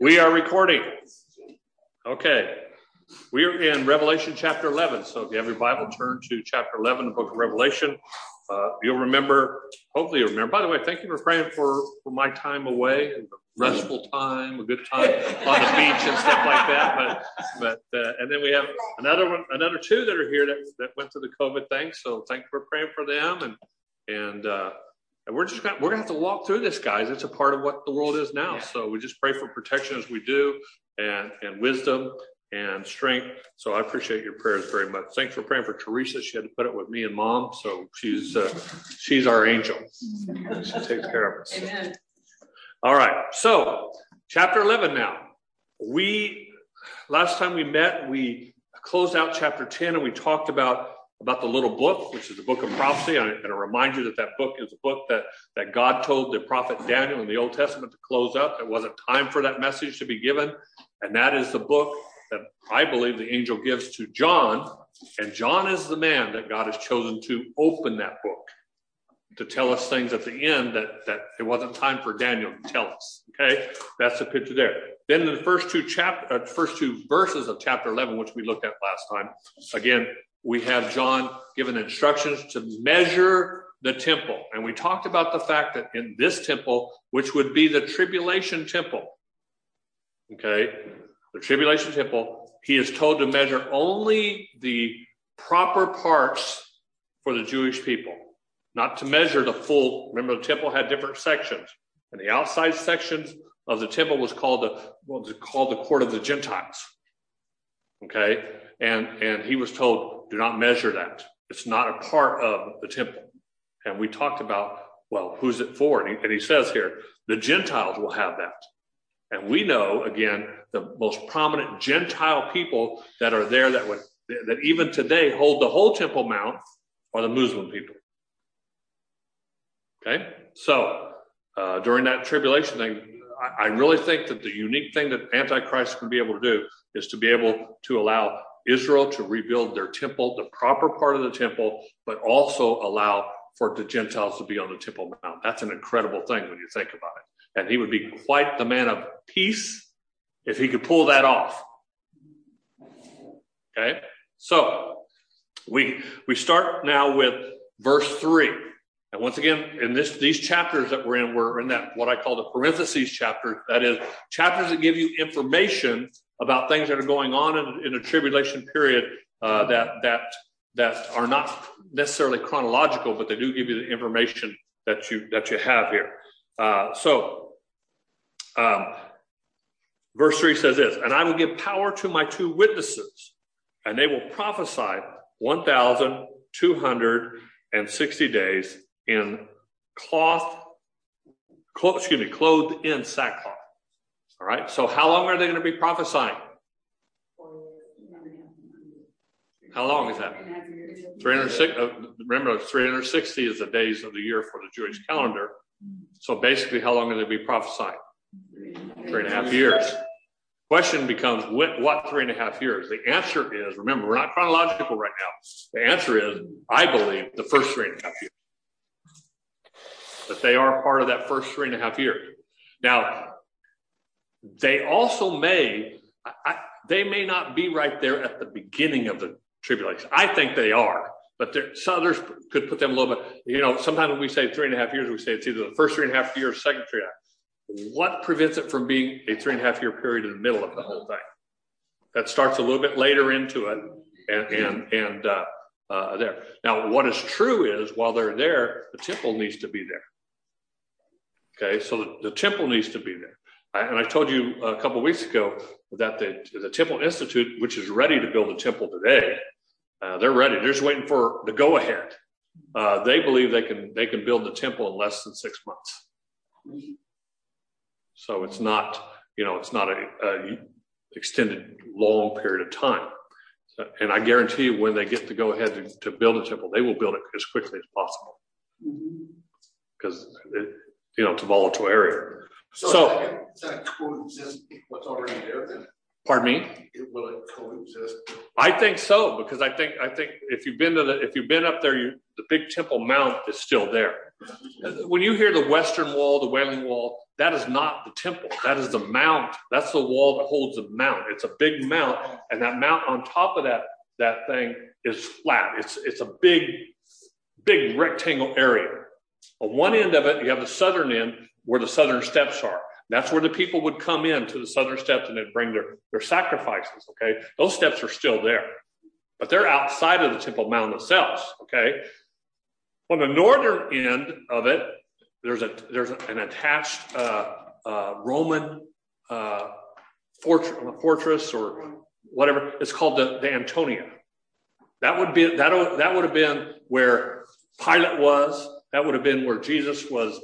We are recording. Okay. We are in Revelation chapter 11. So if you have your Bible, turn to chapter 11, the book of Revelation. You'll remember, hopefully you'll remember. By the way, thank you for praying for my time away, a restful time, a good time on the beach and stuff like that. But and then we have another two that are here that went through the COVID thing. So thank you for praying for them. And we're gonna have to walk through this, guys. It's a part of what the world is now. So we just pray for protection as we do, and wisdom and strength. So I appreciate your prayers very much. Thanks for praying for Teresa. She had to put up with me and Mom, so she's our angel. She takes care of us. Amen. All right. So chapter 11 now. Last time we met, we closed out chapter 10 and we talked about the little book, which is the book of prophecy. I'm going to remind you that book is a book that God told the prophet Daniel in the Old Testament to close up. It wasn't time for that message to be given. And that is the book that I believe the angel gives to John. And John is the man that God has chosen to open that book, to tell us things at the end that it wasn't time for Daniel to tell us. Okay, that's the picture there. Then in the first two verses of chapter 11, which we looked at last time, again, we have John given instructions to measure the temple. And we talked about the fact that in this temple, which would be the tribulation temple, okay, the tribulation temple, he is told to measure only the proper parts for the Jewish people, not to measure the full. Remember, the temple had different sections, and the outside sections of the temple was called the court of the Gentiles. Okay, and he was told, do not measure that. It's not a part of the temple. And we talked about, well, who's it for? And he says here, the Gentiles will have that. And we know, again, the most prominent Gentile people that are there that even today hold the whole Temple Mount are the Muslim people. Okay, so during that tribulation thing, I really think that the unique thing that Antichrist can be able to do is to be able to allow Israel to rebuild their temple, the proper part of the temple, but also allow for the Gentiles to be on the Temple Mount. That's an incredible thing when you think about it. And he would be quite the man of peace if he could pull that off. Okay, so we start now with verse 3. And once again, in these chapters that we're in that what I call the parentheses chapters. That is, chapters that give you information about things that are going on in a tribulation period that are not necessarily chronological, but they do give you the information that you have here. Verse 3 says this, and I will give power to my two witnesses, and they will prophesy 1,260 days in clothed in sackcloth. All right. So how long are they going to be prophesying? How long is that? 360. Remember, 360 is the days of the year for the Jewish calendar. So basically, how long are they going to be prophesying? 3.5 years. Question becomes, what 3.5 years? The answer is, remember, we're not chronological right now. The answer is, I believe, the first 3.5 years. That they are part of that first 3.5 years. Now, they also may not be right there at the beginning of the tribulation. I think they are, but others could put them a little bit. Sometimes when we say 3.5 years, we say it's either the first 3.5 years, second 3.5. What prevents it from being a 3.5 year period in the middle of the whole thing? That starts a little bit later into it, and there. Now, what is true is while they're there, the temple needs to be there. Okay, so the temple needs to be there. And I told you a couple of weeks ago that the Temple Institute, which is ready to build a temple today, they're ready. They're just waiting for the go-ahead. They believe they can build the temple in less than 6 months. So it's not a extended long period of time. And I guarantee you, when they get the go-ahead to build a temple, they will build it as quickly as possible because it's a volatile area. So, does that coexist with what's already there then? Pardon me? Will it coexist I think so, because I think if you've been up there, the big Temple Mount is still there. When you hear the Western Wall, the Wailing Wall, that is not the temple. That is the mount. That's the wall that holds the mount. It's a big mount, and that mount on top of that thing is flat. It's a big rectangle area. On one end of it, you have the southern end where the southern steps are. That's where the people would come in to the southern steps and then bring their sacrifices, okay? Those steps are still there, but they're outside of the Temple Mount themselves, okay? On the northern end of it, there's an attached Roman fortress or whatever. It's called the Antonia. That would have been where Pilate was. That would have been where Jesus was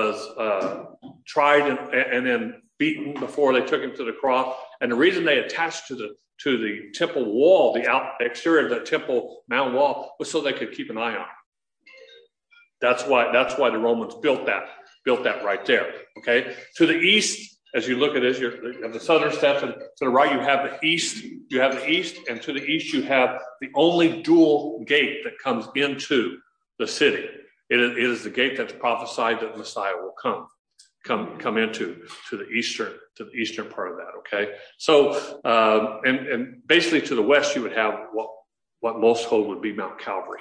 tried and then beaten before they took him to the cross. And the reason they attached to the temple wall, the exterior of the Temple Mount wall, was so they could keep an eye on it. That's why the Romans built that right there. Okay. To the east, as you look at this, you have the southern steps, and to the right you have the east. You have the east, and to the east you have the only dual gate that comes into the city. It is the gate that's prophesied that Messiah will come into to the eastern part of that. Okay, so and basically to the west you would have what most hold would be Mount Calvary.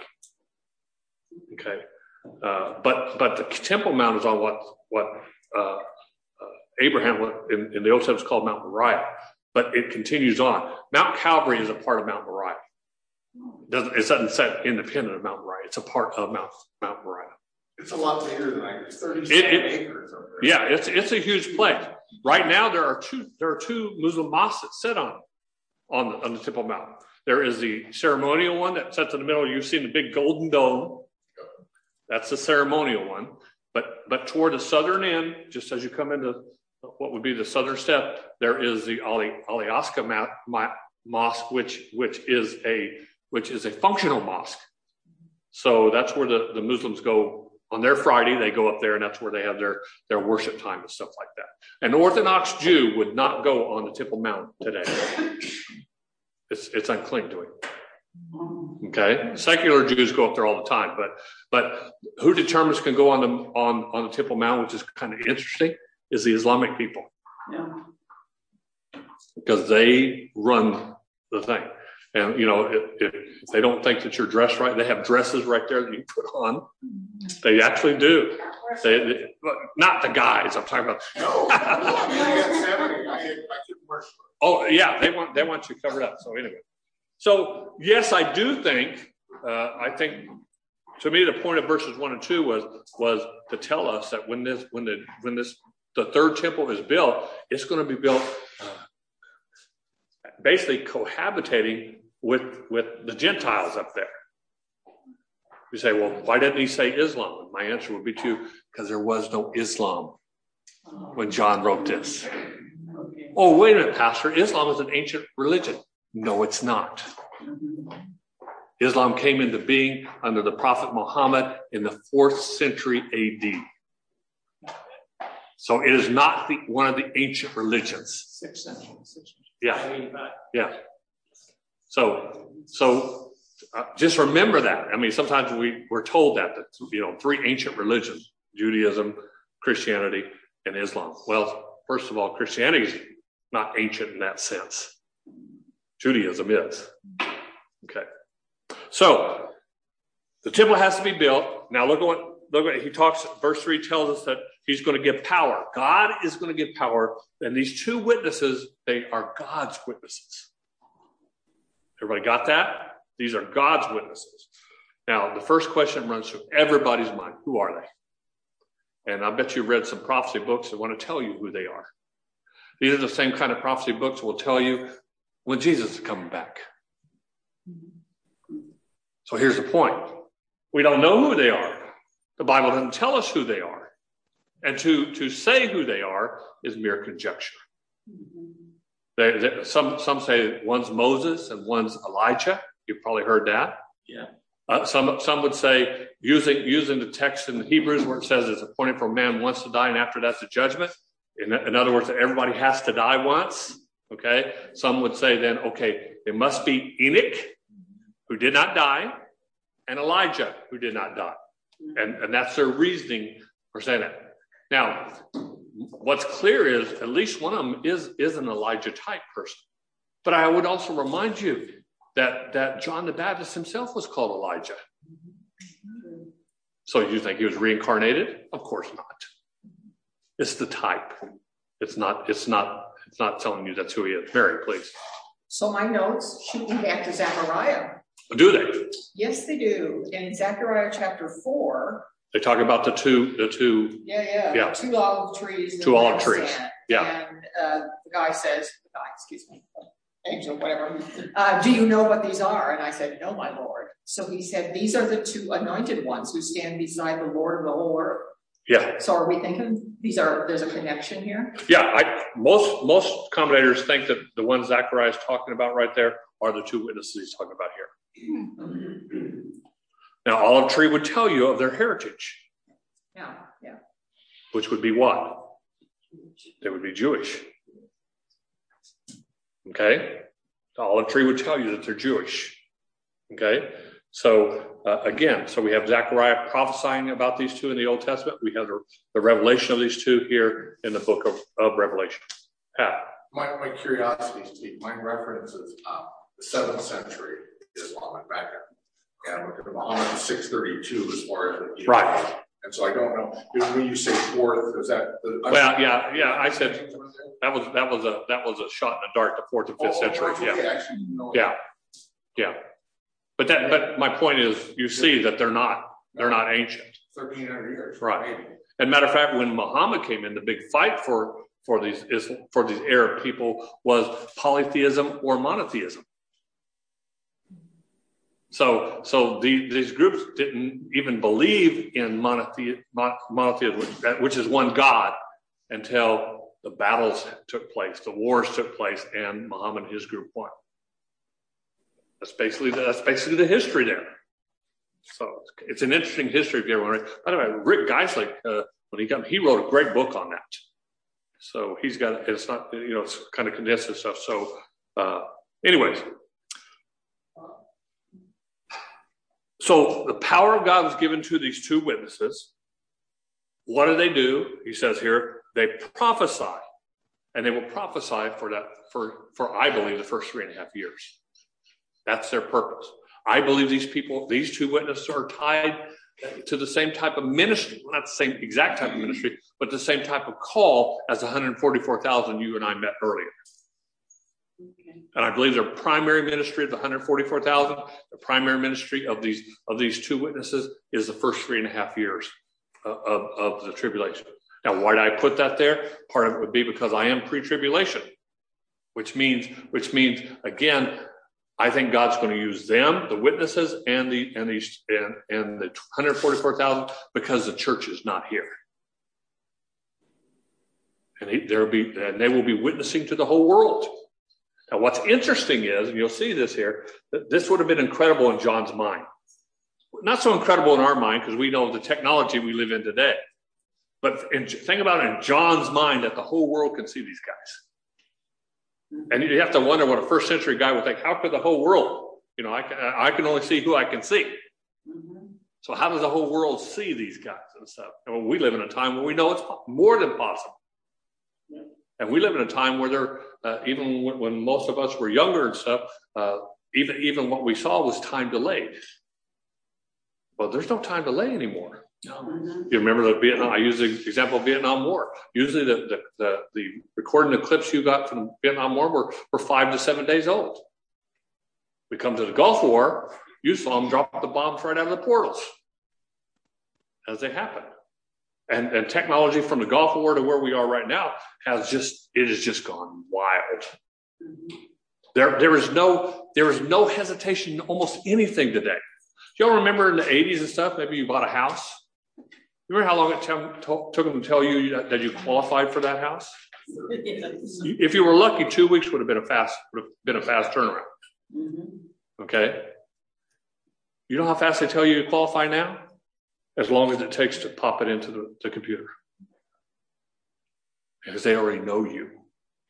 Okay, but the Temple Mount is on what Abraham in the Old Testament is called Mount Moriah, but it continues on. Mount Calvary is a part of Mount Moriah. It doesn't set independent of Mount Moriah. It's a part of Mount Moriah. It's a lot bigger than it's 37 acres over there. Yeah, it's a huge place. Right now there are two Muslim mosques that sit on the Temple Mount. There is the ceremonial one that sits in the middle. You've seen the big golden dome. That's the ceremonial one. But toward the southern end, just as you come into what would be the southern step, there is the Al-Aqsa Mosque, which is a functional mosque. So that's where the Muslims go on their Friday. They go up there, and that's where they have their worship time and stuff like that. An Orthodox Jew would not go on the Temple Mount today. It's unclean to him. Okay, secular Jews go up there all the time, but who determines can go on the Temple Mount, which is kind of interesting, is the Islamic people. Yeah. Because they run the thing. And, if they don't think that you're dressed right, they have dresses right there that you put on. They actually do. They not the guys I'm talking about. No. I got 70. I couldn't worship. Oh, yeah, they want you covered up. So anyway. So, yes, I do think, to me, the point of verses 1 and 2 was to tell us that when the third temple is built, it's going to be built basically cohabitating with the Gentiles up there. You say, well, why didn't he say Islam? And my answer would be to you, because there was no Islam when John wrote this. Okay. Oh, wait a minute, Pastor. Islam is an ancient religion. No, it's not. Islam came into being under the Prophet Muhammad in the 4th century AD. So it is not one of the ancient religions. 6th century. Yeah. So just remember that. I mean, sometimes we're told that 3 ancient religions: Judaism, Christianity, and Islam. Well, first of all, Christianity is not ancient in that sense. Judaism is. Okay. So the temple has to be built. Now look at what he talks. Verse 3 tells us that he's going to give power. God is going to give power. And these 2 witnesses, they are God's witnesses. Everybody got that? These are God's witnesses. Now, the first question runs through everybody's mind. Who are they? And I bet you read some prophecy books that want to tell you who they are. These are the same kind of prophecy books that will tell you when Jesus is coming back. So here's the point. We don't know who they are. The Bible doesn't tell us who they are. And to say who they are is mere conjecture. Some say one's Moses and one's Elijah. You've probably heard that. Yeah. Some would say, using the text in Hebrews where it says it's appointed for a man once to die and after that's the judgment. In other words, that everybody has to die once. Okay, some would say then, okay, it must be Enoch, who did not die, and Elijah, who did not die. And that's their reasoning for saying that. Now, what's clear is at least one of them is an Elijah type person. But I would also remind you that John the Baptist himself was called Elijah. So you think he was reincarnated? Of course not. It's the type. It's not telling you that's who he is. Mary, please. So my notes shoot me back to Zechariah. Do they? Yes, they do. In Zechariah chapter 4. They talk about the two. Yeah. The 2 olive trees. Two olive trees. Yeah. And the guy says, angel, whatever. Do you know what these are? And I said, no, my Lord. So he said, these are the 2 anointed ones who stand beside the Lord of the whole earth. Yeah. So are we thinking there's a connection here? Yeah. Most commentators think that the ones Zechariah is talking about right there are the 2 witnesses he's talking about here. Now, olive tree would tell you of their heritage. Yeah. Which would be what? They would be Jewish. Okay? The olive tree would tell you that they're Jewish. Okay? So, again, we have Zechariah prophesying about these 2 in the Old Testament. We have the revelation of these 2 here in the book of Revelation. Pat? My curiosity, Steve, mine references the 7th century Islamic background. And look at Muhammad 632 as far as the right. And so I don't know when you say 4th, is that the? Well, yeah. I said that was a shot in the dark, the 4th and 5th century. Okay. Yeah. Actually, no. Yeah. But my point is, you see that they're not ancient. 1,300 years. Right. Maybe. And matter of fact, when Muhammad came in, the big fight for these Arab people was polytheism or monotheism. So these groups didn't even believe in monotheism, which is one God, until the battles took place, the wars took place, and Muhammad and his group won. That's basically the history there. So it's an interesting history if you ever want to. By the way, Rick Geislich, when he wrote a great book on that. So he's got, it's not, it's kind of condensed and stuff. So anyways. So the power of God was given to these 2 witnesses. What do? He says here, they prophesy. And they will prophesy for I believe, the first 3.5 years. That's their purpose. I believe these 2 witnesses are tied to the same type of ministry, not the same exact type of ministry, but the same type of call as the 144,000 you and I met earlier. Okay. And I believe their primary ministry of the 144,000, the primary ministry of these 2 witnesses is the first 3.5 years of the tribulation. Now, why did I put that there? Part of it would be because I am pre-tribulation, which means again, I think God's going to use them, the witnesses, and the 144,000, because the church is not here, and they will be witnessing to the whole world. Now, what's interesting is, and you'll see this here, that this would have been incredible in John's mind. Not so incredible in our mind, because we know the technology we live in today. But think about it in John's mind, that the whole world can see these guys. And you have to wonder what a first century guy would think. How could the whole world? I can only see who I can see. Mm-hmm. So how does the whole world see these guys and stuff? And we live in a time where we know it's more than possible. Yeah. And we live in a time where they're, even when most of us were younger and stuff, even what we saw was time delayed. Well, there's no time delay anymore. Mm-hmm. You remember the Vietnam? I use the example of Vietnam War. Usually, the recording the clips you got from the Vietnam War were 5 to 7 days old. We come to the Gulf War. You saw them drop the bombs right out of the portals as they happen. And technology from the Gulf War to where we are right now has just gone wild. Mm-hmm. There is no hesitation in almost anything today. Do y'all remember in the 80s and stuff? Maybe you bought a house. Remember how long it took them to tell you that you qualified for that house? If you were lucky, 2 weeks would have been a fast turnaround. Mm-hmm. Okay. You know how fast they tell you to qualify now? As long as it takes to pop it into the computer, because they already know you.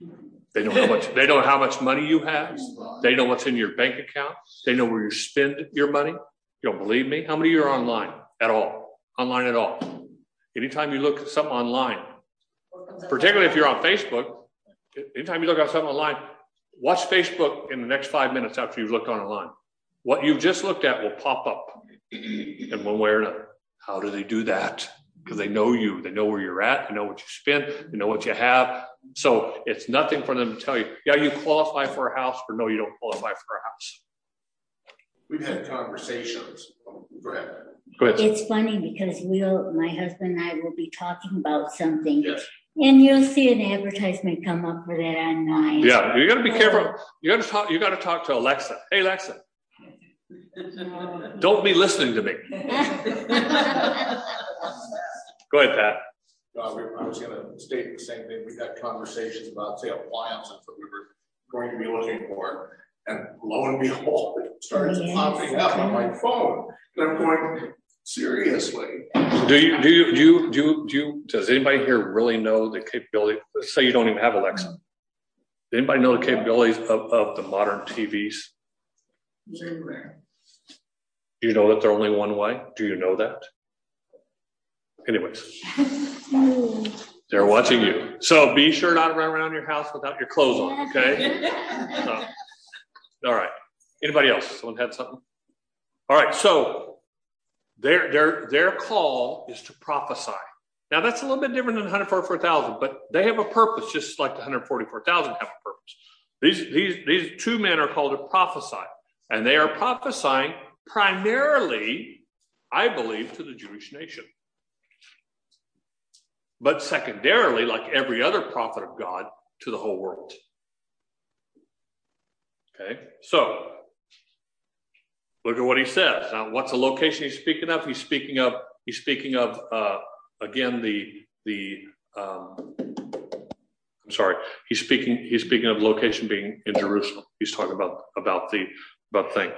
They know how much money you have. They know what's in your bank account. They know where you spend your money. You don't believe me? How many of you are online at all? Online at all? Anytime you look at something online, particularly if you're on Facebook, anytime you look at something online, watch Facebook in the next 5 minutes after you've looked online. What you've just looked at will pop up in one way or another. How do they do that? Because they know you. They know where you're at. They know what you spend. They know what you have. So it's nothing for them to tell you, yeah, you qualify for a house, or no, you don't qualify for a house. We've had conversations. Go ahead. It's funny because my husband and I will be talking about something. Yes. And you'll see an advertisement come up for that online. Yeah, you got to be careful. You got to talk to Alexa. Hey, Alexa, don't be listening to me. Go ahead, Pat. I was going to state the same thing. We've had conversations about, say, appliances that we were going to be looking for. And lo and behold, it starts popping up on my phone. And I'm going, seriously? Does anybody here really know the capability? Let's say you don't even have Alexa. Does anybody know the capabilities of the modern TVs? Do you know that they're only one way? Do you know that? Anyways, they're watching you. So be sure not to run around your house without your clothes on, okay? All right. Anybody else? Someone had something? All right. So their call is to prophesy. Now that's a little bit different than 144,000, but they have a purpose, just like the 144,000 have a purpose. These two men are called to prophesy, and they are prophesying primarily, I believe, to the Jewish nation. But secondarily, like every other prophet of God, to the whole world. Okay, so look at what he says. Now, what's the location he's speaking of? He's speaking of again He's speaking of location being in Jerusalem. He's talking about the thing.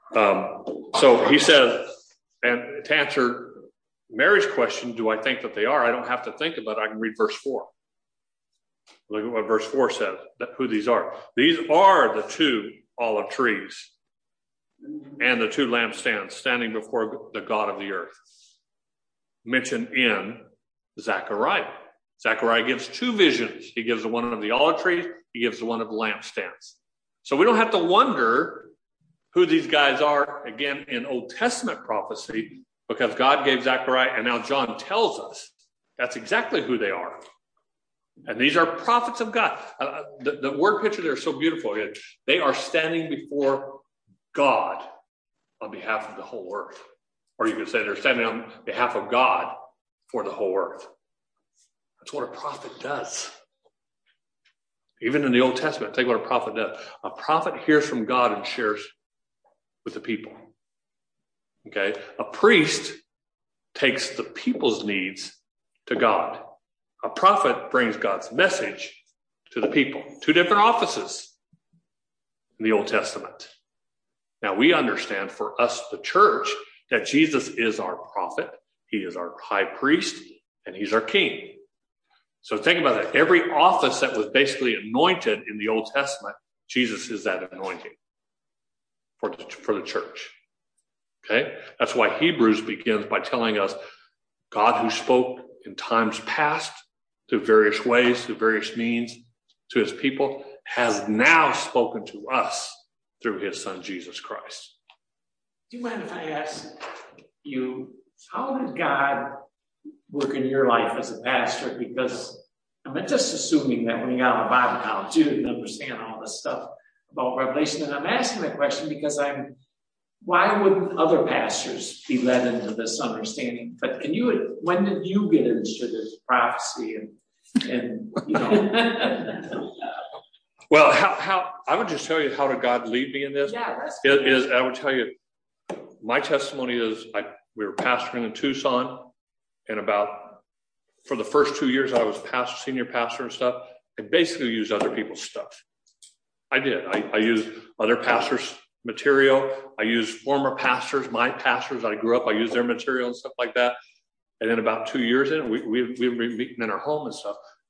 So he says, and to answer Mary's question, do I think that they are? I don't have to think about it. I can read verse 4. Look at what verse 4 says, who these are. These are the two olive trees and the two lampstands standing before the God of the earth, mentioned in Zechariah. Zechariah gives two visions. He gives the one of the olive trees. He gives the one of the lampstands. So we don't have to wonder who these guys are, again, in Old Testament prophecy, because God gave Zechariah, and now John tells us that's exactly who they are. And these are prophets of God. The word picture there is so beautiful. They are standing before God on behalf of the whole earth. Or you could say they're standing on behalf of God for the whole earth. That's what a prophet does. Even in the Old Testament, take what a prophet does. A prophet hears from God and shares with the people. Okay? A priest takes the people's needs to God. A prophet brings God's message to the people. Two different offices in the Old Testament. Now we understand for us, the church, that Jesus is our prophet. He is our high priest, and he's our king. So think about that. Every office that was basically anointed in the Old Testament, Jesus is that anointing for the church. Okay? That's why Hebrews begins by telling us God, who spoke in times past through various ways, through various means to his people, has now spoken to us through his son, Jesus Christ. Do you mind if I ask you, how did God work in your life as a pastor? Because I'm just assuming that when you got out of Bible college, you didn't understand all this stuff about Revelation. And I'm asking that question because why wouldn't other pastors be led into this understanding? But when did you get into this prophecy and you know? Well, how I would just tell you, how did God lead me in this? Yeah, I would tell you, my testimony is we were pastoring in Tucson, and for the first 2 years I was senior pastor and stuff, I basically used other people's stuff. I did. I used other pastors' material. I used former pastors, my pastors. I grew up. I used their material and stuff like that. And then about 2 years in, we were meeting in our home and stuff.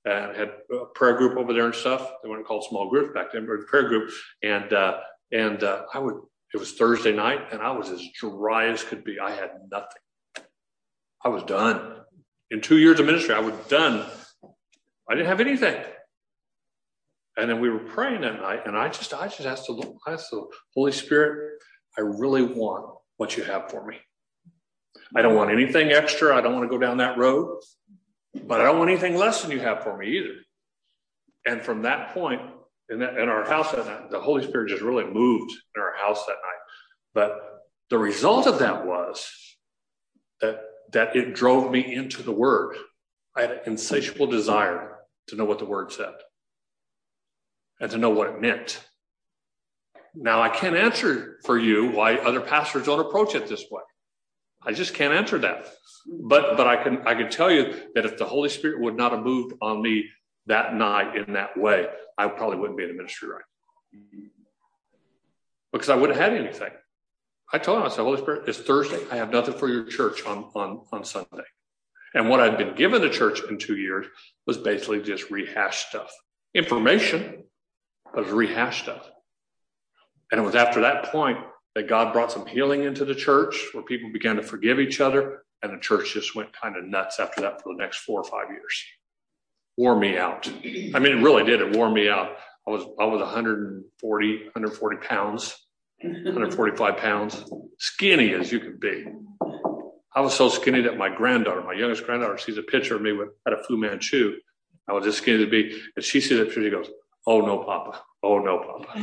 and had a prayer group over there and stuff. They weren't called small groups back then, but a prayer group. And it was Thursday night, and I was as dry as could be. I had nothing. I was done. In 2 years of ministry, I was done. I didn't have anything. And then we were praying that night, and I just asked the Holy Spirit, I really want what you have for me. I don't want anything extra. I don't want to go down that road, but I don't want anything less than you have for me either. And from that point, in our house that night, the Holy Spirit just really moved in our house that night. But the result of that was that it drove me into the Word. I had an insatiable desire to know what the Word said and to know what it meant. Now, I can't answer for you why other pastors don't approach it this way. I just can't answer that. But I can tell you that if the Holy Spirit would not have moved on me that night in that way, I probably wouldn't be in the ministry right. Because I wouldn't have had anything. I told him, I said, Holy Spirit, it's Thursday. I have nothing for your church on Sunday. And what I'd been given the church in 2 years was basically just rehashed stuff. Information, but it was rehashed stuff. And it was after that point that God brought some healing into the church where people began to forgive each other. And the church just went kind of nuts after that for the next 4 or 5 years. Wore me out. I mean, it really did. It wore me out. I was 140 pounds, 145 pounds, skinny as you could be. I was so skinny that my youngest granddaughter, sees a picture of me at a Fu Manchu. I was as skinny as be, and she sees that picture. She goes, "Oh no, Papa! Oh no,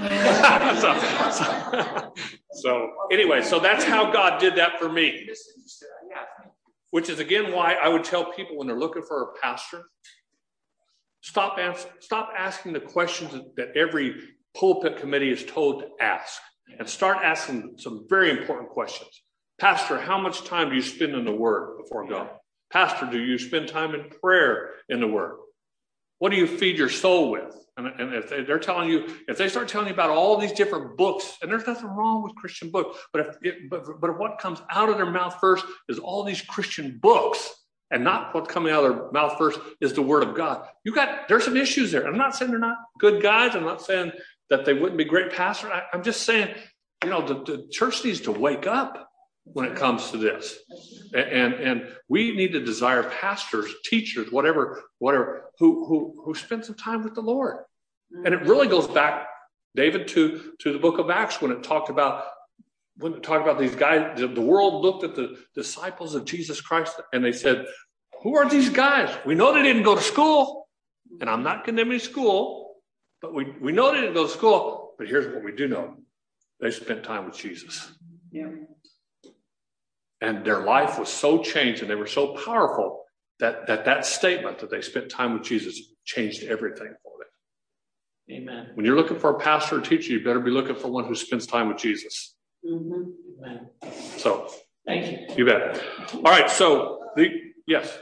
Papa!" so anyway, so that's how God did that for me. Which is again why I would tell people when they're looking for a pastor, stop asking the questions that every pulpit committee is told to ask, and start asking some very important questions. Pastor, how much time do you spend in the Word before God? Pastor, do you spend time in prayer in the Word? What do you feed your soul with? And if they start telling you about all these different books, and there's nothing wrong with Christian books, but if what comes out of their mouth first is all these Christian books, and not what's coming out of their mouth first is the Word of God. There's some issues there. I'm not saying they're not good guys. I'm not saying that they wouldn't be great pastors. I'm just saying, the church needs to wake up when it comes to this. And we need to desire pastors, teachers, whatever, who spend some time with the Lord. And it really goes back, David, to the book of Acts when it talked about these guys. The world looked at the disciples of Jesus Christ and they said, who are these guys? We know they didn't go to school, and I'm not condemning school, but we know they didn't go to school, but here's what we do know. They spent time with Jesus. Yeah. And their life was so changed and they were so powerful that statement that they spent time with Jesus changed everything for them. Amen. When you're looking for a pastor or teacher, you better be looking for one who spends time with Jesus. Mm-hmm. Amen. So, thank you. You bet. All right. So, yes.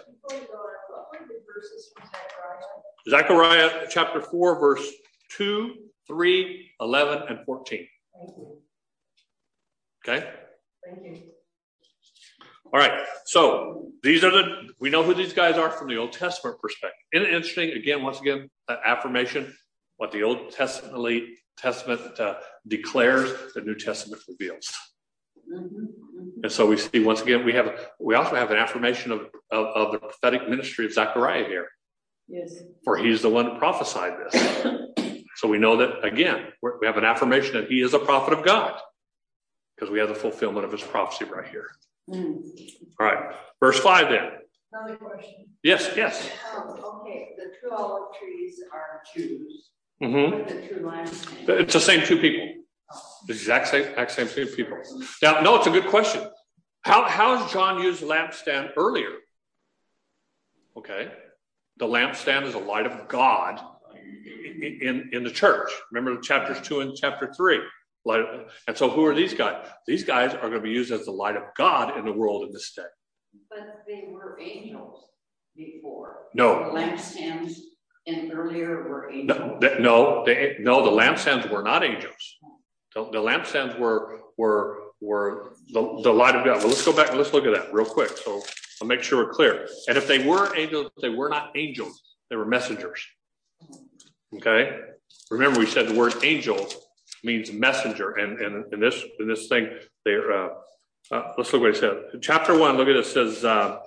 Zechariah chapter 4, verse 2, 3, 11, and 14. Thank you. Okay. Thank you. All right, so we know who these guys are from the Old Testament perspective. Isn't it interesting, once again, that affirmation, what the Old Testament declares, the New Testament reveals. Mm-hmm, mm-hmm. And so we see, once again, we also have an affirmation of the prophetic ministry of Zechariah here. Yes. For he's the one that prophesied this. So we know that, again, we have an affirmation that he is a prophet of God, because we have the fulfillment of his prophecy right here. All right, verse 5 then. Another question. Yes. Okay, the two olive trees are Jews. Mm-hmm. What are the two lampstands? It's the same two people. The exact same two people. Now, no, it's a good question. How has John used the lampstand earlier? Okay, the lampstand is a light of God in the church. Remember chapters 2 and chapter 3. And so who are these guys? These guys are going to be used as the light of God in the world in this day. But they were angels before. No. The lampstands and earlier were angels. No, the lampstands were not angels. The lampstands were the light of God. Well, let's go back and let's look at that real quick. So I'll make sure we're clear. And if they were angels, they were not angels. They were messengers. Okay? Remember, we said the word angel means messenger. And in this thing, they're let's look what it says. In chapter 1, look at it. It says,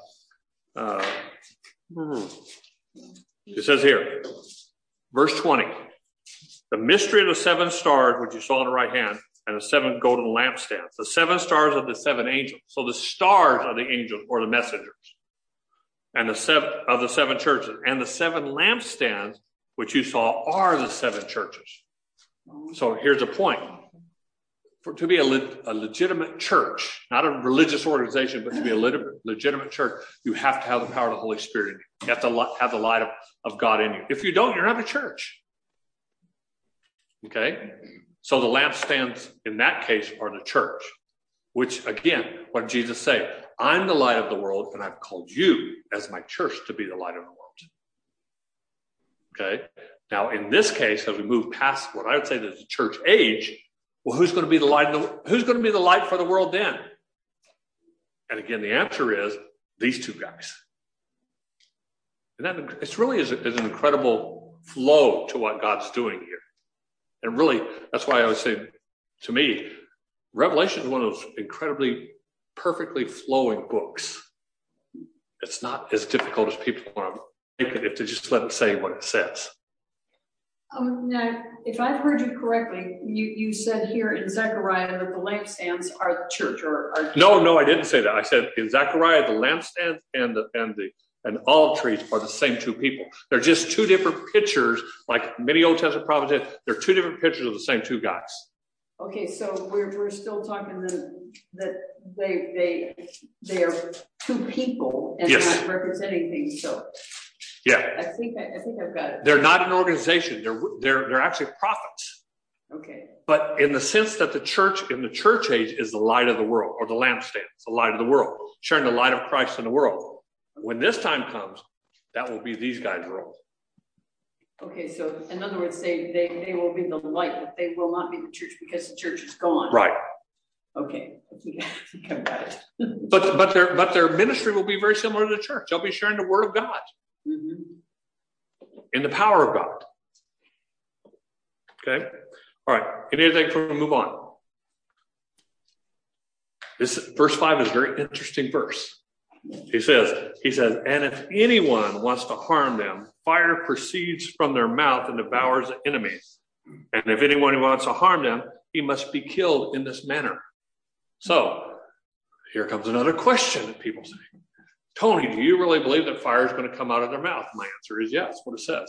it says here, verse 20, the mystery of the 7 stars, which you saw on the right hand, and the 7 golden lampstands. The 7 stars are the 7 angels. So the stars are the angels or the messengers. And the 7 of the 7 churches. And the 7 lampstands, which you saw, are the 7 churches. So here's a point. To be a legitimate church, not a religious organization, but to be a legitimate church, you have to have the power of the Holy Spirit in you. You have to have the light of God in you. If you don't, you're not a church. Okay? So the lampstands in that case are the church, which again, what did Jesus say? I'm the light of the world, and I've called you as my church to be the light of the world. Okay? Now, in this case, as we move past what I would say is the church age, well, who's going to be the light? Who's going to be the light for the world then? And again, the answer is these 2 guys. And that it's really is an incredible flow to what God's doing here. And really, that's why I would say, to me, Revelation is one of those incredibly, perfectly flowing books. It's not as difficult as people want to make it if they just let it say what it says. Now, if I've heard you correctly, you said here in Zechariah that the lampstands are the church, or are... No, I didn't say that. I said in Zechariah, the lampstands and the olive trees are the same 2 people. They're just 2 different pictures, like many Old Testament prophets did. They're 2 different pictures of the same 2 guys. Okay, so we're still talking that they are 2 people and yes. not representing things. So yeah, I think I've got it. They're not an organization. They're actually prophets. Okay. But in the sense that the church in the church age is the light of the world, or the lampstands, the light of the world, sharing the light of Christ in the world. When this time comes, that will be these guys' role. Okay, so in other words, they will be the light, but they will not be the church because the church is gone. Right. Okay, I think I've got it. but their ministry will be very similar to the church. They'll be sharing the word of God in the power of God. Okay. All right. Anything before we move on? This verse 5 is a very interesting verse. He says, and if anyone wants to harm them, fire proceeds from their mouth and devours the enemies. And if anyone wants to harm them, he must be killed in this manner. So here comes another question that people say. Tony, do you really believe that fire is going to come out of their mouth? My answer is yes, what it says.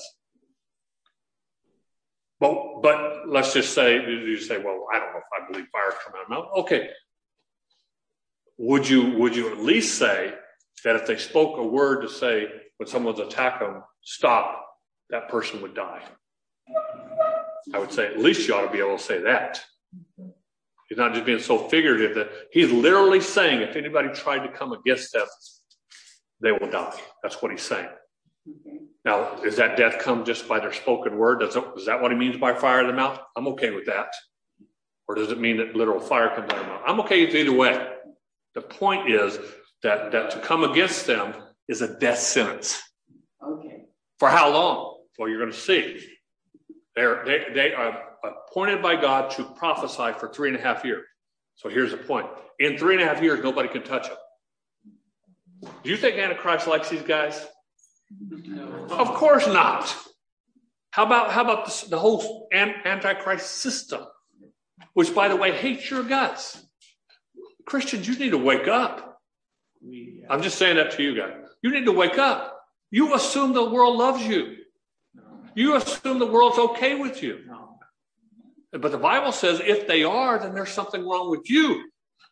But let's just say, you say, well, I don't know if I believe fire comes out of their mouth. Okay. Would you at least say that if they spoke a word to say when someone's attacking them, stop, that person would die? I would say at least you ought to be able to say that. He's not just being so figurative that he's literally saying if anybody tried to come against them, they will die. That's what he's saying. Now, does that death come just by their spoken word? Is that what he means by fire in the mouth? I'm okay with that. Or does it mean that literal fire comes out of the mouth? I'm okay with either way. The point is that to come against them is a death sentence. Okay. For how long? Well, you're going to see. They are appointed by God to prophesy for 3.5 years. So here's the point. In 3.5 years, nobody can touch them. Do you think Antichrist likes these guys? No. Of course not. How about the whole Antichrist system, which, by the way, hates your guts? Christians, you need to wake up. I'm just saying that to you guys. You need to wake up. You assume the world loves you. You assume the world's okay with you. But the Bible says if they are, then there's something wrong with you.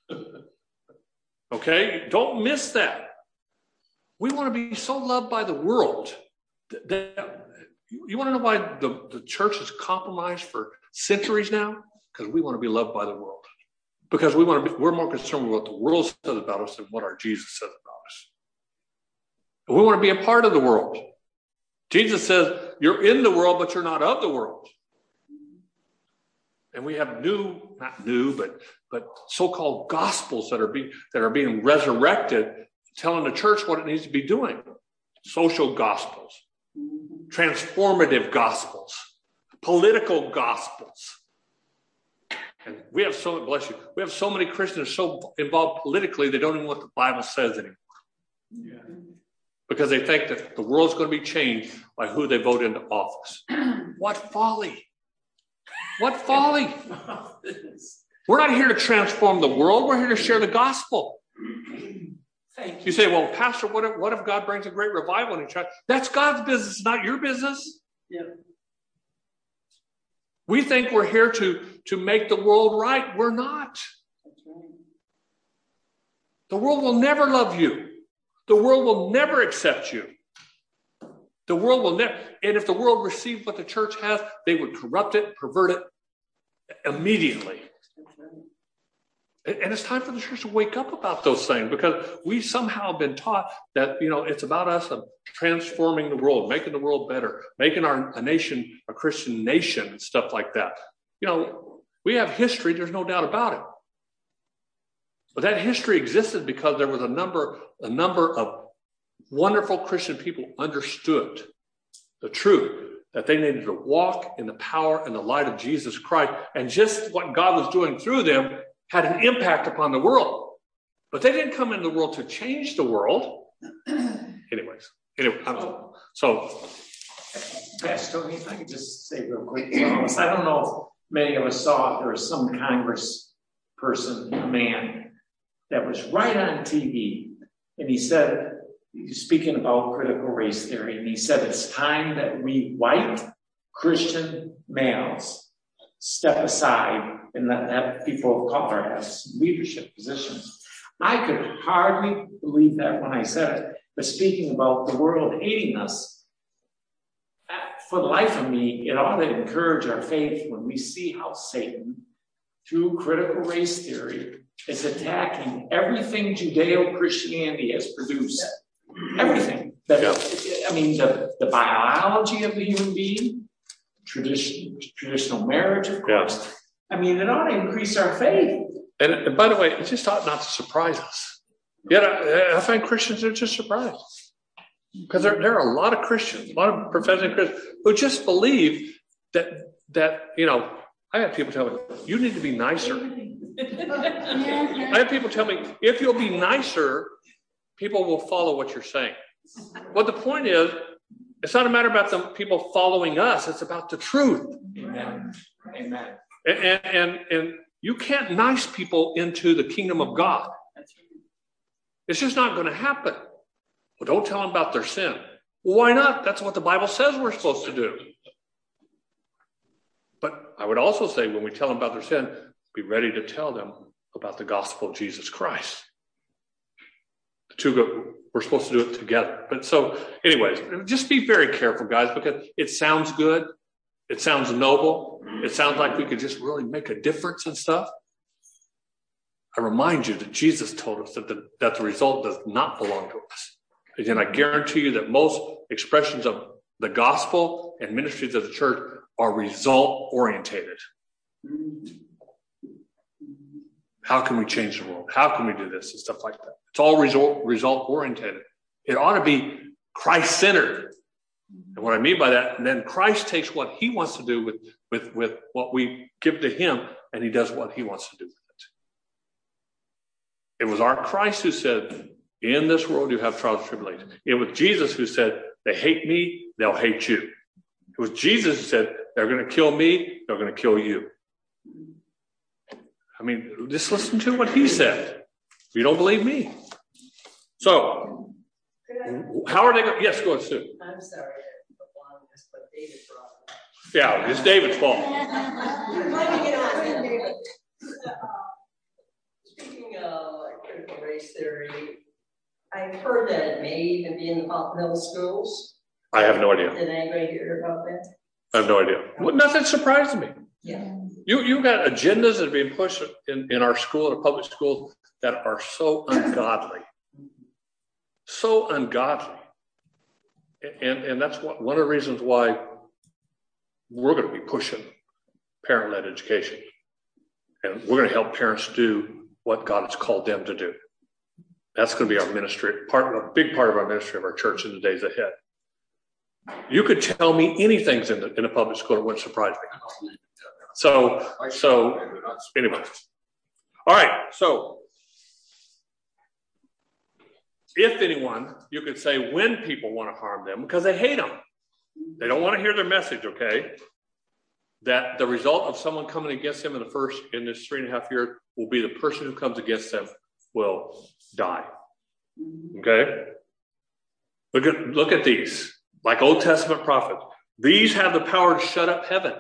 Okay? Don't miss that. We want to be so loved by the world. You want to know why the church is compromised for centuries now? Because we want to be loved by the world. Because we're more concerned with what the world says about us than what our Jesus says about us. And we want to be a part of the world. Jesus says, you're in the world, but you're not of the world. And we have not new, but so-called gospels that are being resurrected, telling the church what it needs to be doing. Social gospels. transformative gospels, political gospels. And we have so, bless you, we have so many Christians so involved politically, they don't even know what the Bible says anymore. Yeah. Because they think that the world's going to be changed by who they vote into office. What folly. What folly. We're not here to transform the world. We're here to share the gospel. Thank you. You say, well, Pastor, what if God brings a great revival in each other? That's God's business, not your business. Yeah. We think we're here to make the world right. We're not. That's right. The world will never love you. The world will never accept you. The world will never. And if the world received what the church has, they would corrupt it, pervert it immediately. And it's time for the church to wake up about those things, because we somehow have been taught that, it's about us transforming the world, making the world better, making a nation a Christian nation and stuff like that. We have history. There's no doubt about it. But that history existed because there was a number of wonderful Christian people understood the truth that they needed to walk in the power and the light of Jesus Christ. And just what God was doing through them had an impact upon the world. But they didn't come into the world to change the world. Anyway, so. Pastor Tony, if I could just say real quick, I don't know if many of us saw, there was some Congress person, a man, that was right on TV. And he said, speaking about critical race theory, and he said, it's time that we white Christian males step aside and have people of color have some leadership positions. I could hardly believe that when I said it. But speaking about the world hating us, for the life of me, it ought to encourage our faith when we see how Satan, through critical race theory, is attacking everything Judeo-Christianity has produced. Everything. The biology of the human being, traditional marriage, of course. Yeah. It ought to increase our faith. And by the way, it just ought not to surprise us. Yet I find Christians are just surprised. Because there are a lot of Christians, a lot of professing Christians, who just believe that I have people tell me, you need to be nicer. I have people tell me, if you'll be nicer, people will follow what you're saying. But the point is, it's not a matter about the people following us. It's about the truth. Amen. Amen. And you can't nice people into the kingdom of God. It's just not going to happen. Well, don't tell them about their sin. Well, why not? That's what the Bible says we're supposed to do. But I would also say, when we tell them about their sin, be ready to tell them about the gospel of Jesus Christ. The two we're supposed to do it together. But so, anyways, just be very careful, guys, because it sounds good. It sounds noble. It sounds like we could just really make a difference and stuff. I remind you that Jesus told us that the result does not belong to us. And I guarantee you that most expressions of the gospel and ministries of the church are result-orientated. How can we change the world? How can we do this and stuff like that? It's all result-orientated. It ought to be Christ-centered. And what I mean by that, and then Christ takes what he wants to do with what we give to him, and he does what he wants to do with it. It was our Christ who said, in this world you have trials and tribulations. It was Jesus who said, they hate me, they'll hate you. It was Jesus who said, they're going to kill me, they're going to kill you. Just listen to what he said. You don't believe me. So, how are they going? Yes, go ahead, Sue. I'm sorry to prolong this, but David brought it up. Yeah, it's David's fault. Speaking of critical race theory, I've heard that it may even be in the Pop Middle schools. I have no idea. Did anybody hear about that? I have no idea. Well, nothing surprised me. Yeah. You got agendas that are being pushed in our school, in our public schools, that are so ungodly. So ungodly. And that's one of the reasons why we're going to be pushing parent-led education. And we're going to help parents do what God has called them to do. That's going to be our ministry, a big part of our ministry of our church in the days ahead. You could tell me anything in the public school, it wouldn't surprise me. So anyway. All right, so if anyone, you could say when people want to harm them because they hate them. They don't want to hear their message, okay? That the result of someone coming against them in this 3.5 years will be the person who comes against them will die. Okay? Look at these. Like Old Testament prophets. These have the power to shut up heaven.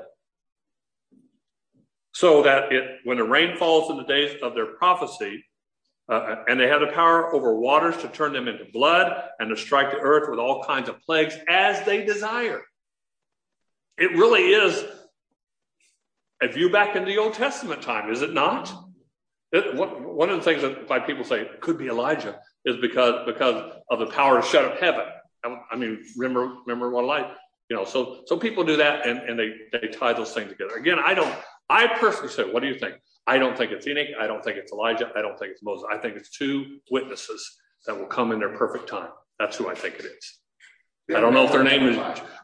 So that when the rain falls in the days of their prophecy, and they have the power over waters to turn them into blood and to strike the earth with all kinds of plagues as they desire. It really is a view back in the Old Testament time, is it not? One of the things that why people say it could be Elijah is because of the power to shut up heaven. I mean, remember what Elijah, so people do that and they tie those things together. Again, I personally say, what do you think? I don't think it's Enoch. I don't think it's Elijah. I don't think it's Moses. I think it's two witnesses that will come in their perfect time. That's who I think it is. I don't know if their name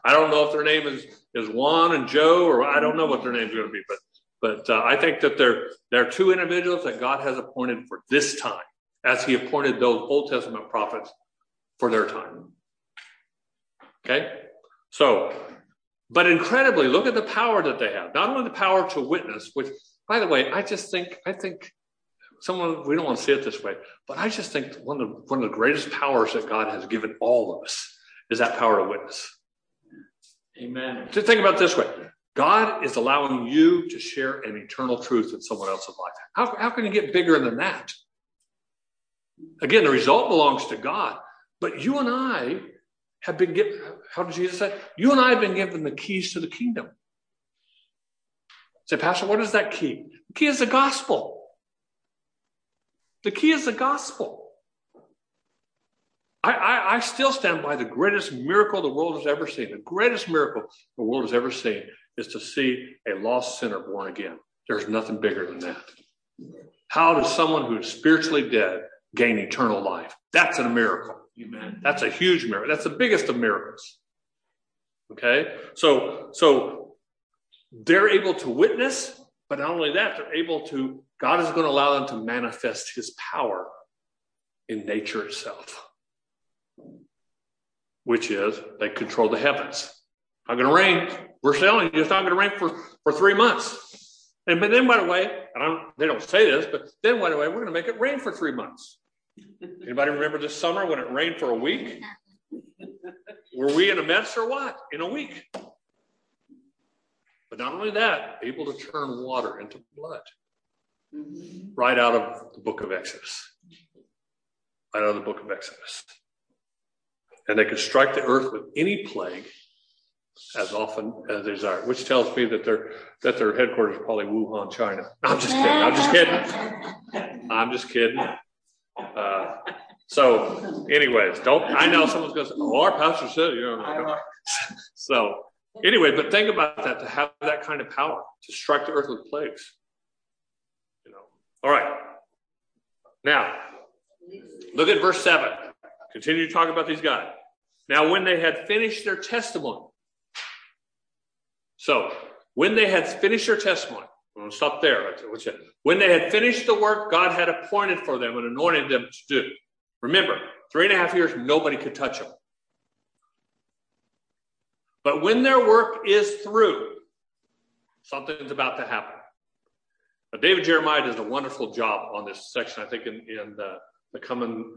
is Juan and Joe, or I don't know what their name's going to be, but I think that they're two individuals that God has appointed for this time, as He appointed those Old Testament prophets for their time. Okay, so, but incredibly, look at the power that they have. Not only the power to witness, which, by the way, I think someone, we don't want to see it this way, but I just think one of the greatest powers that God has given all of us is that power to witness. Amen. To think about it this way, God is allowing you to share an eternal truth in someone else's life. How can you get bigger than that? Again, the result belongs to God, but you and I have been given, how did Jesus say? You and I have been given the keys to the kingdom. Say, Pastor, what is that key? The key is the gospel. The key is the gospel. I still stand by the greatest miracle the world has ever seen. The greatest miracle the world has ever seen is to see a lost sinner born again. There's nothing bigger than that. How does someone who is spiritually dead gain eternal life? That's a miracle. Amen. That's a huge miracle. That's the biggest of miracles. Okay? So they're able to witness, but not only that, God is going to allow them to manifest His power in nature itself, which is they control the heavens. Not going to rain. We're telling you it's not going to rain for 3 months. But then, by the way, they don't say this, but then, by the way, we're going to make it rain for 3 months. Anybody remember this summer when it rained for a week? Were we in a mess or what? In a week. But not only that, able to turn water into blood. Right out of the book of Exodus. Right out of the book of Exodus. And they could strike the earth with any plague as often as they desire, which tells me that their headquarters is probably Wuhan, China. No, I'm just kidding. So anyways, I know someone's going to say, oh, our pastor said, So anyway, but think about that, to have that kind of power, to strike the earth with plagues. All right. Now, look at verse 7. Continue to talk about these guys. Now, when they had finished their testimony. So, when they had finished their testimony, I'm going to stop there. When they had finished the work God had appointed for them and anointed them to do. Remember, 3.5 years, nobody could touch them. But when their work is through, something's about to happen. Now, David Jeremiah does a wonderful job on this section, I think, in the coming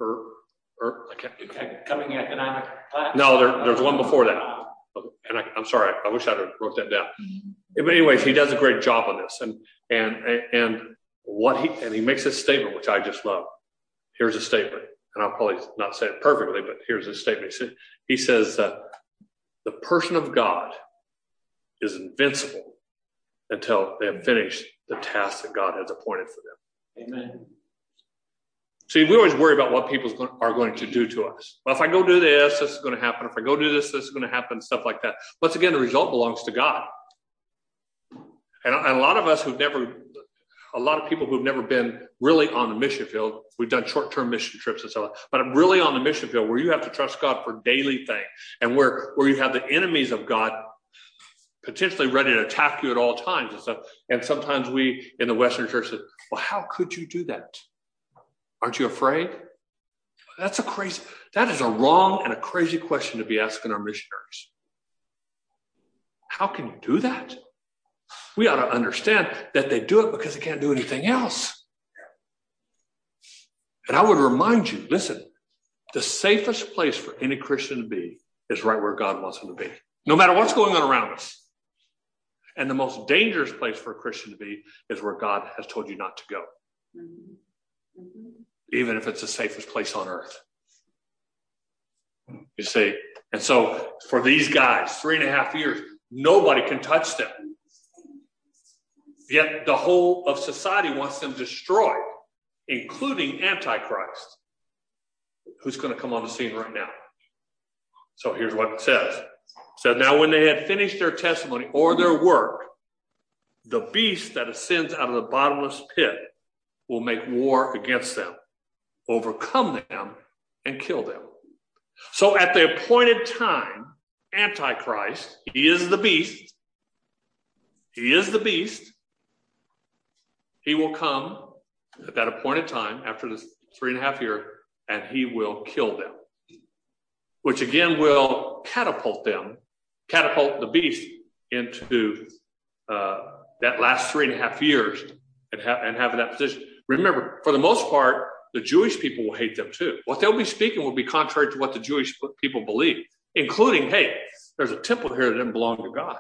economic class. No, there's one before that. And I'm sorry, I wish I'd have wrote that down. But anyways, he does a great job on this, and he makes this statement, which I just love. Here's a statement, and I'll probably not say it perfectly, but here's his statement. He says, the person of God is invincible until they have finished the task that God has appointed for them. Amen. See, we always worry about what people are going to do to us. Well, if I go do this is going to happen. If I go do this is going to happen, stuff like that. Once again, the result belongs to God. And a lot of us who've a lot of people who've never been really on the mission field. We've done short-term mission trips and stuff, but really on the mission field where you have to trust God for daily things, and where you have the enemies of God potentially ready to attack you at all times and stuff. And sometimes we in the Western church say, well, how could you do that? Aren't you afraid? That is a wrong and a crazy question to be asking our missionaries. How can you do that? We ought to understand that they do it because they can't do anything else. And I would remind you, listen, the safest place for any Christian to be is right where God wants them to be, no matter what's going on around us. And the most dangerous place for a Christian to be is where God has told you not to go, even if it's the safest place on earth. You see, and so for these guys, 3.5 years, nobody can touch them. Yet the whole of society wants them destroyed, including Antichrist, who's going to come on the scene right now. So here's what it says. It said, now when they had finished their testimony or their work, the beast that ascends out of the bottomless pit will make war against them, overcome them, and kill them. So at the appointed time, Antichrist, he is the beast. He is the beast. He will come at that appointed time after the 3.5 years, and he will kill them, which again will catapult the beast into that last 3.5 years and have that position. Remember, for the most part, the Jewish people will hate them too. What they'll be speaking will be contrary to what the Jewish people believe, including, hey, there's a temple here that doesn't belong to God.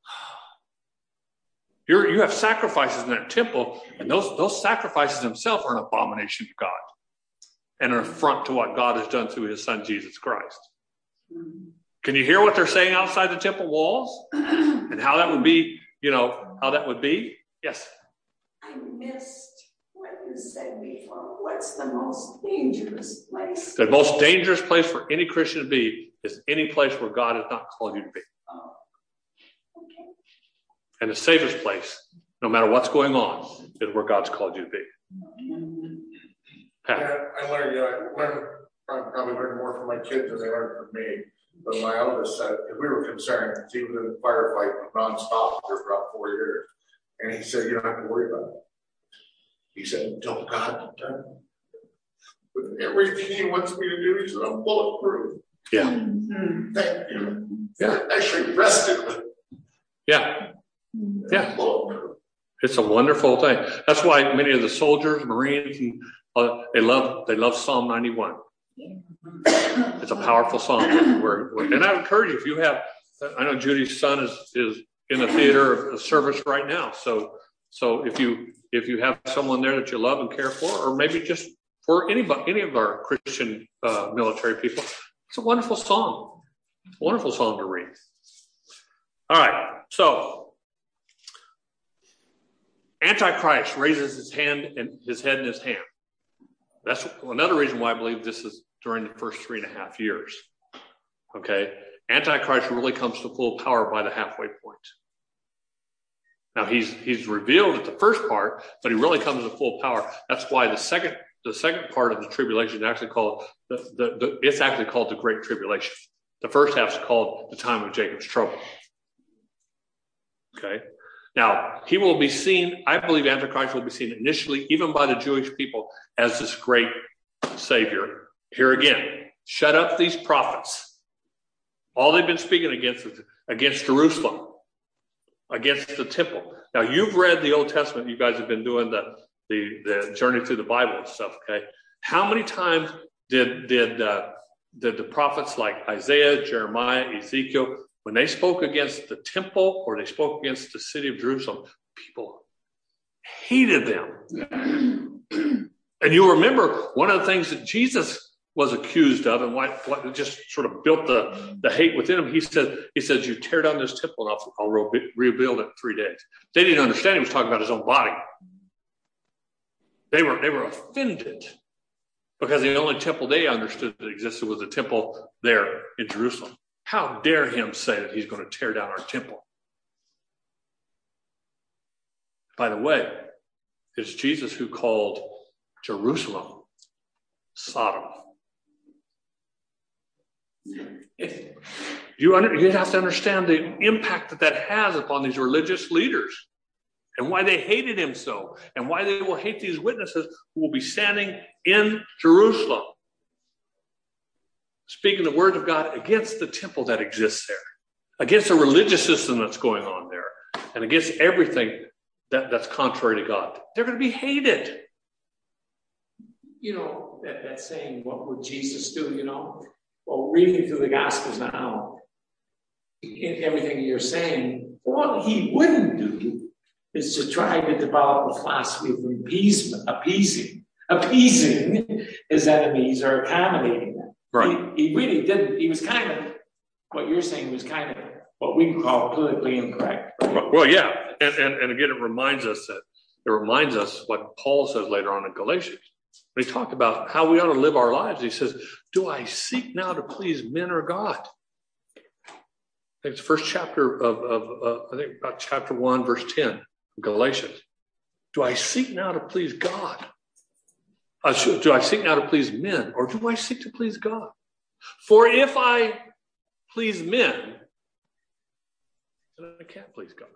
You have sacrifices in that temple, and those sacrifices themselves are an abomination to God and an affront to what God has done through his son, Jesus Christ. Can you hear what they're saying outside the temple walls and how that would be, how that would be? Yes. I missed what you said before. What's the most dangerous place? The most dangerous place for any Christian to be is any place where God has not called you to be. Oh. Okay. And the safest place, no matter what's going on, is where God's called you to be. Yeah, I probably learned more from my kids than they learned from me. But my eldest said, because we were concerned, he was in a firefight nonstop for about 4 years. And he said, you don't have to worry about it. He said, until God done with everything he wants me to do, he said, I'm bulletproof. Yeah. Thank you. Yeah. Actually rested with it. Yeah. Yeah. It's a wonderful thing. That's why many of the soldiers, Marines, they love Psalm 91. It's a powerful psalm. And I encourage you, if you have, I know Judy's son is in the theater of service right now. So if you have someone there that you love and care for, or maybe just for any of our Christian military people, it's a wonderful psalm. It's a wonderful psalm to read. All right, so Antichrist raises his head in his hand. That's another reason why I believe this is during the first 3.5 years. Okay, Antichrist really comes to full power by the halfway point. Now he's revealed at the first part, but he really comes to full power. That's why the second part of the tribulation is actually called it's actually called the Great Tribulation. The first half is called the time of Jacob's trouble. Okay. Now, he will be seen, I believe Antichrist will be seen initially, even by the Jewish people, as this great savior. Here again, shut up these prophets. All they've been speaking against is against Jerusalem, against the temple. Now, you've read the Old Testament. You guys have been doing the journey through the Bible and stuff, okay? How many times did the prophets like Isaiah, Jeremiah, Ezekiel, when they spoke against the temple or they spoke against the city of Jerusalem, people hated them. And you remember one of the things that Jesus was accused of and what just sort of built the hate within him. He says, you tear down this temple and I'll rebuild it in 3 days. They didn't understand he was talking about his own body. They were offended because the only temple they understood that existed was the temple there in Jerusalem. How dare him say that he's going to tear down our temple? By the way, It's Jesus who called Jerusalem Sodom. You have to understand the impact that has upon these religious leaders and why they hated him so, and why they will hate these witnesses who will be standing in Jerusalem, speaking the word of God against the temple that exists there, against the religious system that's going on there, and against everything that's contrary to God. They're going to be hated. You know, that saying, what would Jesus do, you know? Well, reading through the Gospels now, in everything you're saying, what he wouldn't do is to try to develop a philosophy of appeasing his enemies or accommodating them. Right. He really didn't. He was kind of, what you're saying was kind of what we can call politically incorrect. Right? Well, yeah. And again, it reminds us what Paul says later on in Galatians. When he talked about how we ought to live our lives, he says, do I seek now to please men or God? I think it's the first chapter of about chapter 1, verse 10 of Galatians. Do I seek now to please God? Do I seek now to please men, or do I seek to please God? For if I please men, then I can't please God.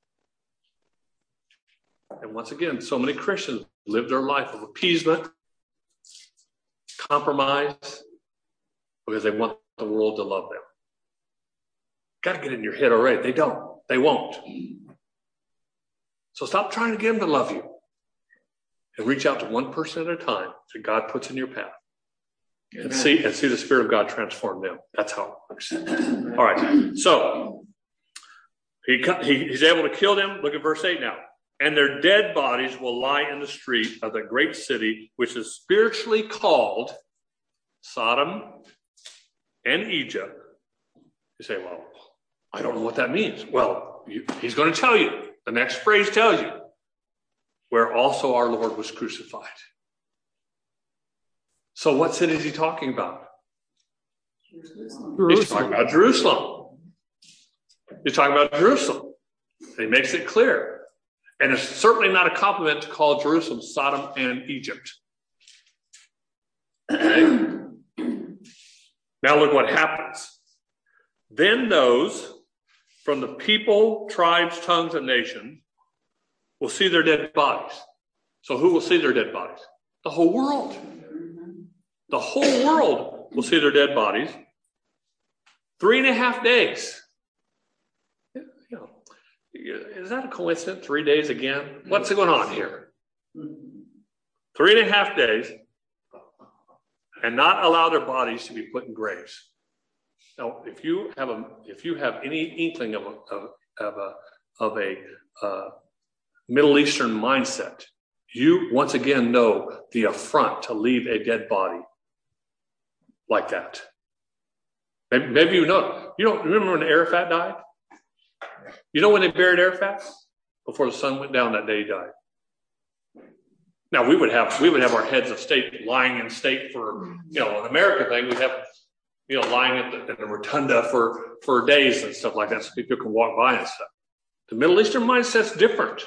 And once again, so many Christians live their life of appeasement, compromise, because they want the world to love them. Got to get it in your head already. They don't. They won't. So stop trying to get them to love you. And reach out to one person at a time that God puts in your path. And see the Spirit of God transform them. That's how it works. All right. So he's able to kill them. Look at verse 8 now. And their dead bodies will lie in the street of the great city, which is spiritually called Sodom and Egypt. You say, well, I don't know what that means. Well, he's going to tell you. The next phrase tells you, where also our Lord was crucified. So what city is he talking about? Jerusalem. He's talking about Jerusalem. He's talking about Jerusalem. He makes it clear. And it's certainly not a compliment to call Jerusalem Sodom and Egypt. Okay? Now look what happens. Then those from the people, tribes, tongues, and nations will see their dead bodies. So who will see their dead bodies? The whole world. The whole world will see their dead bodies. 3.5 days. Is that a coincidence? 3 days again? What's going on here? 3.5 days, and not allow their bodies to be put in graves. Now, if you have any inkling of a Middle Eastern mindset, you once again know the affront to leave a dead body like that. Maybe you know. You don't remember when Arafat died? You know when they buried Arafat? Before the sun went down that day, he died. Now we would have our heads of state lying in state for, an American thing. We'd have, lying in the rotunda for days and stuff like that, so people can walk by and stuff. The Middle Eastern mindset's different.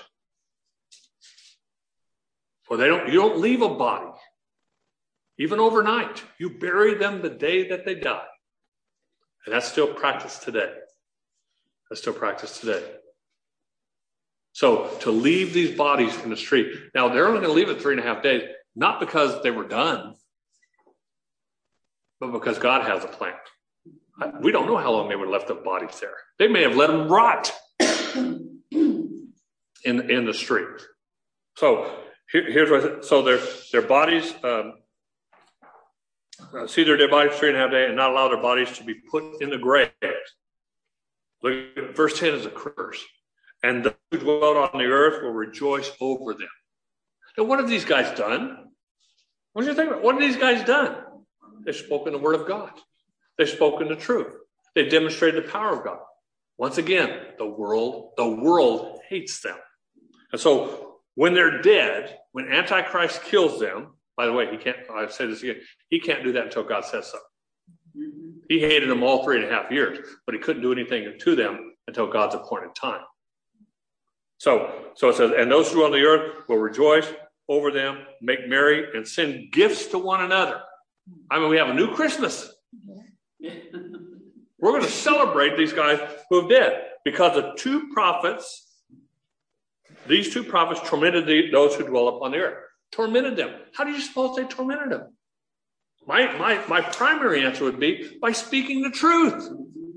Well, you don't leave a body, even overnight. You bury them the day that they die, and that's still practiced today. So to leave these bodies in the street. Now, they're only going to leave it 3.5 days, not because they were done, but because God has a plan. We don't know how long they would have left the bodies there. They may have let them rot in the street. So here's what. So their bodies see their dead bodies 3.5 days and not allow their bodies to be put in the grave. Look at verse 10 is a curse. And those who dwell on the earth will rejoice over them. Now, what have these guys done? What do you think about? What have these guys done? They've spoken the word of God. They've spoken the truth. They've demonstrated the power of God. Once again, the world hates them. And so when they're dead, when Antichrist kills them, by the way, I say this again, he can't do that until God says so. He hated them all 3.5 years, but he couldn't do anything to them until God's appointed time. So So it says, and those who are on the earth will rejoice over them, make merry, and send gifts to one another. I mean, we have a new Christmas. We're going to celebrate these guys who have died because the two prophets, these two prophets tormented those who dwell upon the earth. Tormented them. How do you suppose they tormented them? My primary answer would be by speaking the truth.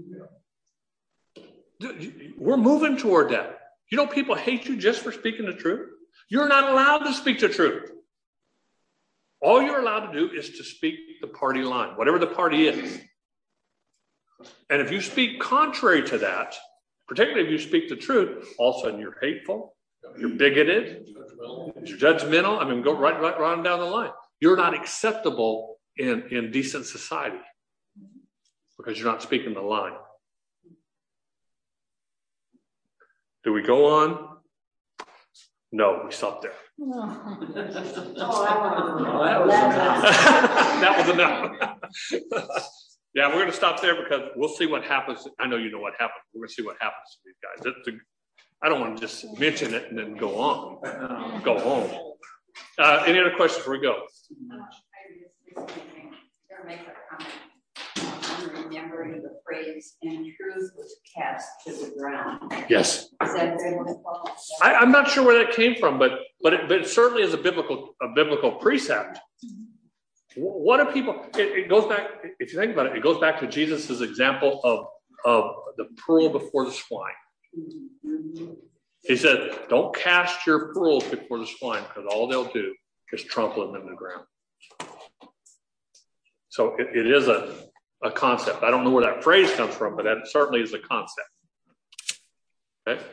We're moving toward that. You know, people hate you just for speaking the truth. You're not allowed to speak the truth. All you're allowed to do is to speak the party line, whatever the party is. And if you speak contrary to that, particularly if you speak the truth, all of a sudden you're hateful, you're bigoted, you're judgmental. I mean, go right on down the line. You're not acceptable in decent society because you're not speaking the line. Do we go on? No, we stop there. That was enough. Yeah, we're going to stop there because we'll see what happens. I know you know what happens. We're going to see what happens to these guys. I don't want to just mention it and then go on. Go home. Any other questions before we go? I'm remembering the phrase, and truth was cast to the ground. Yes. Is that biblical? I'm not sure where that came from, but it certainly is a biblical precept. What do people? It goes back. If you think about it, it goes back to Jesus' example of the pearl before the swine. He said, "Don't cast your pearls before the swine, because all they'll do is trample them in the ground." So it is a concept. I don't know where that phrase comes from, but that certainly is a concept. Okay.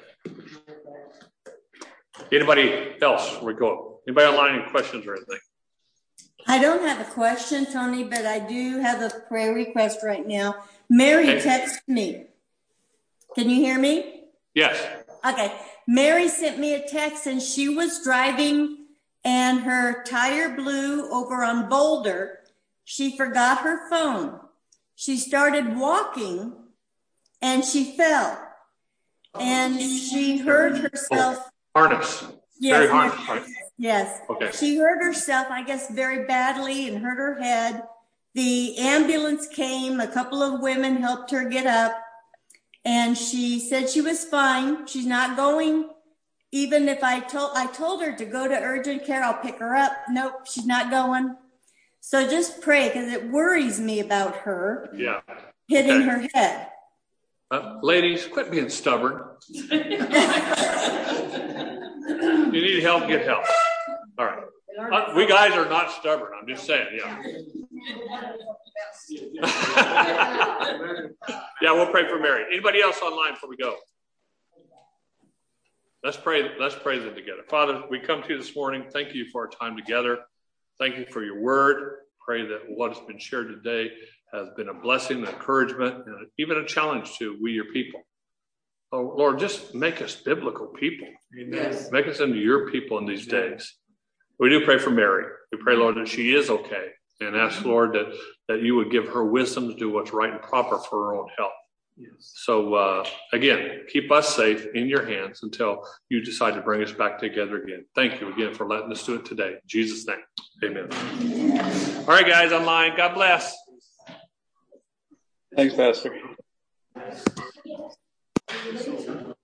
Anybody else? We go. Anybody online? Any questions or anything? I don't have a question, Tony, but I do have a prayer request right now. Mary texted me. Can you hear me? Yes. Okay. Mary sent me a text, and she was driving, and her tire blew over on Boulder. She forgot her phone. She started walking, and she fell. And she hurt herself. Harness. Yes, very harness, right? Yes. Okay. She hurt herself, I guess, very badly and hurt her head. The ambulance came. A couple of women helped her get up. And she said she was fine. She's not going. Even if I told her to go to urgent care, I'll pick her up. Nope, she's not going. So just pray, because it worries me about her hitting her head. Ladies, quit being stubborn. You need help, get help. All right. We guys are not stubborn. I'm just saying, yeah. Yeah, we'll pray for Mary. Anybody else online before we go? Let's pray them together. Father, we come to you this morning. Thank you for our time together. Thank you for your word. Pray that what has been shared today has been a blessing, an encouragement, and even a challenge to we, your people. Oh, Lord, just make us biblical people. Yes. Make us into your people in these days. We do pray for Mary. We pray, Lord, that she is okay. And ask, Lord, that you would give her wisdom to do what's right and proper for her own health. Yes. So, again, keep us safe in your hands until you decide to bring us back together again. Thank you again for letting us do it today. In Jesus' name, amen. All right, guys, online. God bless. Thanks, Pastor.